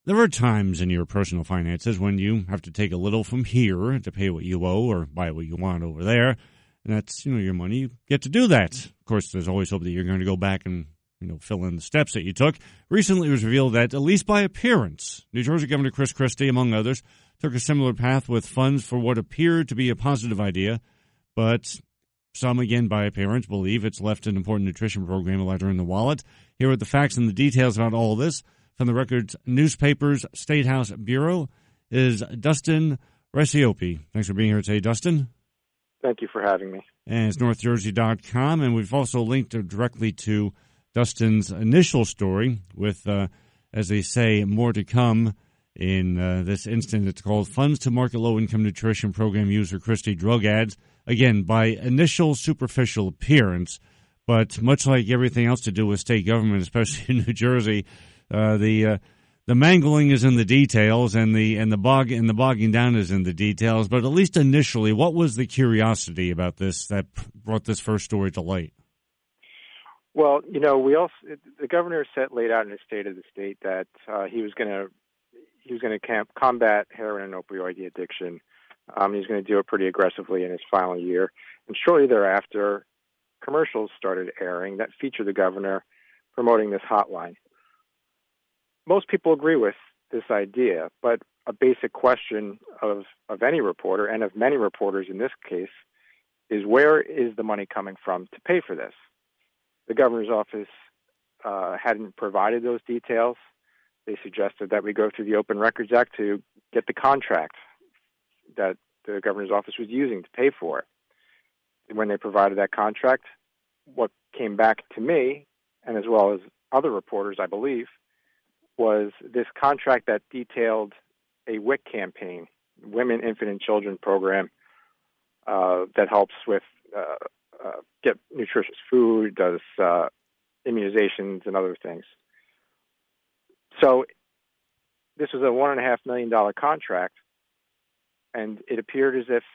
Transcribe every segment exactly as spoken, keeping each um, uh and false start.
There are times in your personal finances when you have to take a little from here to pay what you owe or buy what you want over there. And that's, you know, your money. You get to do that. Of course, there's always hope that you're going to go back and, you know, fill in the steps that you took. Recently, it was revealed that, at least by appearance, New Jersey Governor Chris Christie, among others, took a similar path with funds for what appeared to be a positive idea. But some, again, by appearance, believe it's left an important nutrition program a letter in the wallet. Here are the facts and the details about all this. From the Record's Newspapers State House Bureau is Dustin Reciopi. Thanks for being here today, Dustin. Thank you for having me. And it's north jersey dot com, and we've also linked directly to Dustin's initial story with, uh, as they say, more to come in uh, this instant. It's called Funds to Market Low-Income Nutrition Program User Christie Drug Ads. Again, by initial superficial appearance, but much like everything else to do with state government, especially in New Jersey, Uh, the uh, the mangling is in the details, and the and the bog and the bogging down is in the details. But at least initially, what was the curiosity about this that brought this first story to light? Well, you know, we also the governor set laid out in his state of the state that uh, he was going to he was going to combat heroin and opioid addiction. Um, he's going to do it pretty aggressively in his final year, and shortly thereafter, commercials started airing that featured the governor promoting this hotline. Most people agree with this idea, but a basic question of, of any reporter, and of many reporters in this case, is where is the money coming from to pay for this? The governor's office uh, hadn't provided those details. They suggested that we go through the Open Records Act to get the contract that the governor's office was using to pay for it. And when they provided that contract, what came back to me, and as well as other reporters, I believe, was this contract that detailed a W I C campaign, Women, Infant, and Children program, uh, that helps with uh, uh, get nutritious food, does uh, immunizations, and other things. So this was a one and a half million dollar contract, and it appeared as if,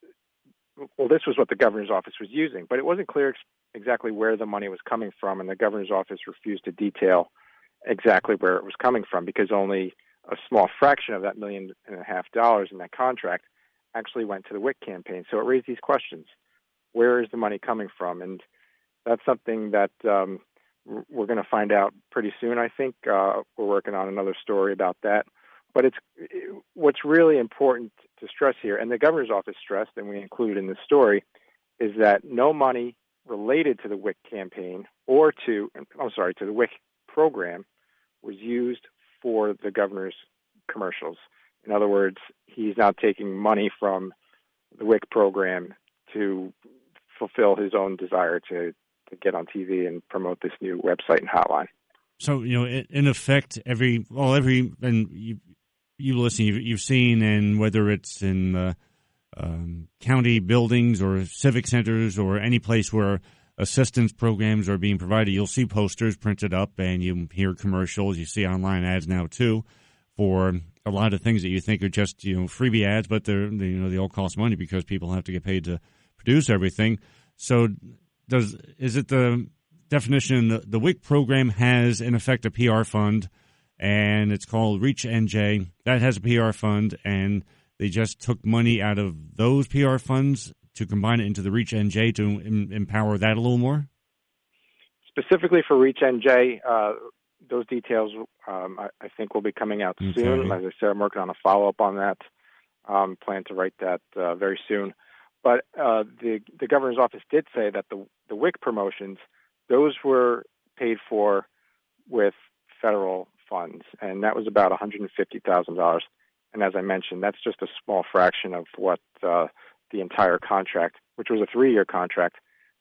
well, this was what the governor's office was using, but it wasn't clear ex- exactly where the money was coming from, and the governor's office refused to detail exactly where it was coming from, because only a small fraction of that million and a half dollars in that contract actually went to the W I C campaign. So it raised these questions. Where is the money coming from? And that's something that um, we're going to find out pretty soon, I think. Uh, we're working on another story about that. But it's what's really important to stress here, and the governor's office stressed, and we included in the story, is that no money related to the W I C campaign or to, I'm sorry, to the W I C program was used for the governor's commercials. In other words, he's not taking money from the W I C program to fulfill his own desire to, to get on T V and promote this new website and hotline. So, you know, in effect, every, well, every, and you, you listen, you've, you've seen, and whether it's in uh, um, county buildings or civic centers or any place where assistance programs are being provided, you'll see posters printed up, and you hear commercials. You see online ads now too for a lot of things that you think are just, you know, freebie ads, but they're, they, you know, they all cost money because people have to get paid to produce everything. So, does is it the definition? The, the W I C program has in effect a P R fund, and it's called Reach N J. That has a P R fund, and they just took money out of those P R funds to combine it into the Reach N J to em- empower that a little more? Specifically for Reach N J, uh, those details um, I, I think will be coming out okay. soon. As I said, I'm working on a follow-up on that. Um, plan to write that uh, very soon. But uh, the, the governor's office did say that the, the W I C promotions, those were paid for with federal funds, and that was about one hundred fifty thousand dollars. And as I mentioned, that's just a small fraction of what uh, the entire contract, which was a three-year contract,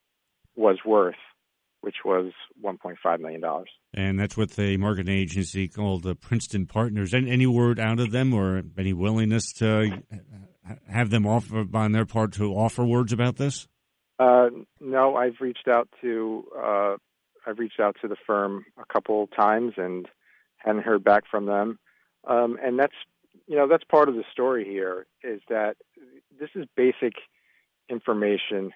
was worth, which was one point five million dollars. And that's with a marketing agency called the Princeton Partners. Any, any word out of them, or any willingness to have them offer on their part to offer words about this? Uh, no, I've reached out to uh, I've reached out to the firm a couple times and hadn't heard back from them. Um, and that's you know that's part of the story here, is that this is basic information,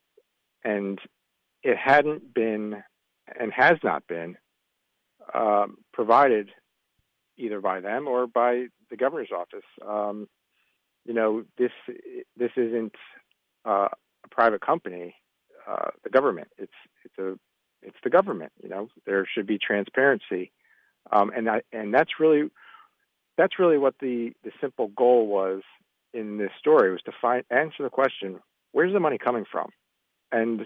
and it hadn't been and has not been um, provided either by them or by the governor's office. Um, you know, this this isn't uh, a private company, uh, the government. It's it's a it's the government. You know, there should be transparency, um, and I, and that's really that's really what the, the simple goal was in this story, was to find answer the question: where's the money coming from? And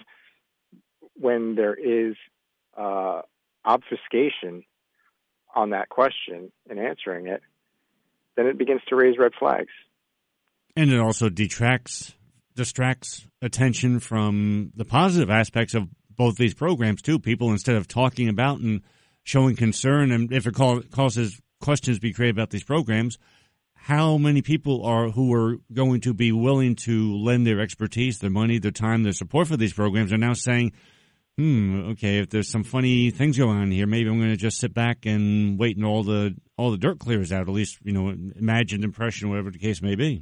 when there is uh, obfuscation on that question and answering it, then it begins to raise red flags. And it also detracts, distracts attention from the positive aspects of both these programs, too. People, instead of talking about and showing concern, and if it call, causes questions to be created about these programs, how many people are who are going to be willing to lend their expertise, their money, their time, their support for these programs are now saying, hmm, okay, if there's some funny things going on here, maybe I'm going to just sit back and wait and all the all the dirt clears out, at least, you know, imagined impression, whatever the case may be.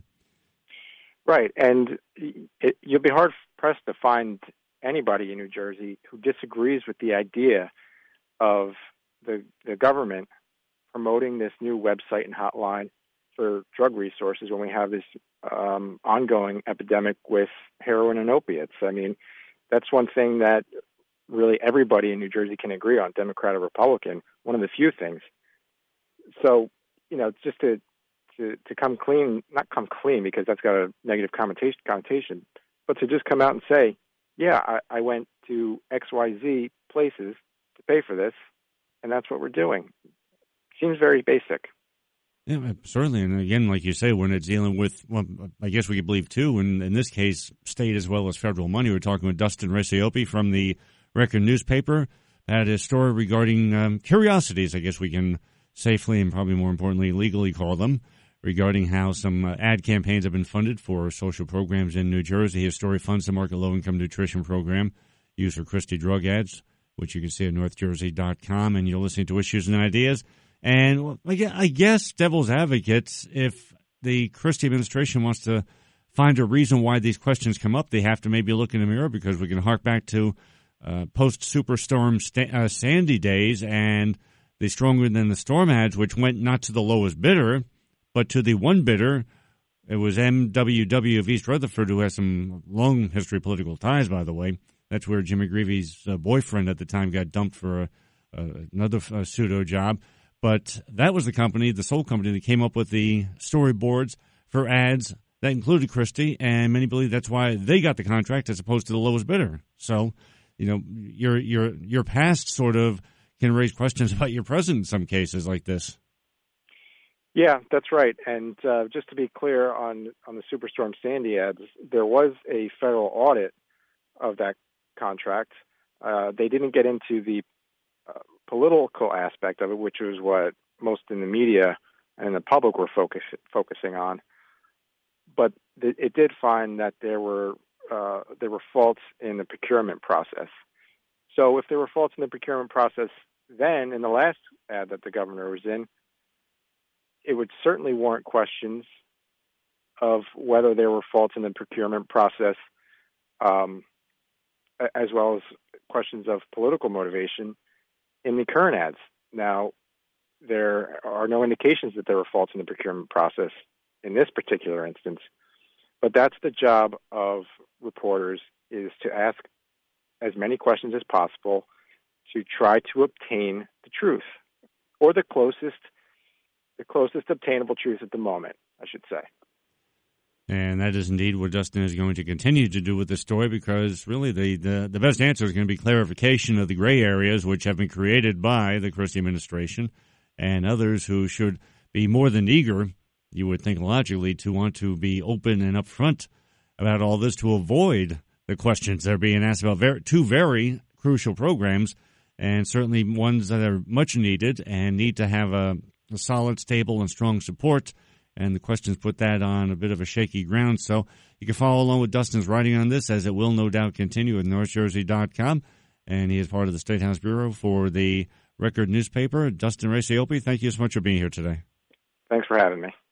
Right, and it, you'll be hard-pressed to find anybody in New Jersey who disagrees with the idea of the the government promoting this new website and hotline for drug resources when we have this um, ongoing epidemic with heroin and opiates. I mean, that's one thing that really everybody in New Jersey can agree on, Democrat or Republican, one of the few things. So, you know, just to to, to come clean, not come clean because that's got a negative connotation, connotation, but to just come out and say, yeah, I, I went to X Y Z places to pay for this, and that's what we're doing. Seems very basic. Yeah, certainly. And again, like you say, when it's dealing with, well, I guess we could believe too, and in this case, state as well as federal money. We're talking with Dustin Raciopi from the Record newspaper. Had a story regarding um, curiosities, I guess we can safely and probably more importantly legally call them, regarding how some uh, ad campaigns have been funded for social programs in New Jersey. His story funds the Market Low-Income Nutrition Program used for Christie drug ads, which you can see at north jersey dot com, and you're listening to Issues and Ideas. And I guess devil's advocates, if the Christie administration wants to find a reason why these questions come up, they have to maybe look in the mirror, because we can hark back to uh, post-Superstorm St- uh, Sandy days and the Stronger Than the Storm ads, which went not to the lowest bidder, but to the one bidder. It was M W W of East Rutherford, who has some long history political ties, by the way. That's where Jimmy Greavy's uh, boyfriend at the time got dumped for a, a, another uh, pseudo job. But that was the company, the sole company, that came up with the storyboards for ads that included Christie, and many believe that's why they got the contract as opposed to the lowest bidder. So, you know, your your your past sort of can raise questions about your present in some cases like this. Yeah, that's right. And uh, just to be clear on, on the Superstorm Sandy ads, there was a federal audit of that contract. Uh, they didn't get into the uh, political aspect of it, which was what most in the media and the public were focus, focusing on. But th- it did find that there were uh, there were faults in the procurement process. So if there were faults in the procurement process then, in the last ad that the governor was in, it would certainly warrant questions of whether there were faults in the procurement process, um, as well as questions of political motivation in the current ads. Now, there are no indications that there were faults in the procurement process in this particular instance, but that's the job of reporters, is to ask as many questions as possible to try to obtain the truth, or the closest the closest obtainable truth at the moment, I should say. And that is indeed what Dustin is going to continue to do with this story, because really the, the, the best answer is going to be clarification of the gray areas which have been created by the Christie administration and others who should be more than eager, you would think logically, to want to be open and upfront about all this to avoid the questions that are being asked about very, two very crucial programs, and certainly ones that are much needed and need to have a, a solid, stable, and strong support. And the questions put that on a bit of a shaky ground. So you can follow along with Dustin's writing on this, as it will no doubt continue at north jersey dot com. And he is part of the State House Bureau for the Record newspaper. Dustin Raciopi, thank you so much for being here today. Thanks for having me.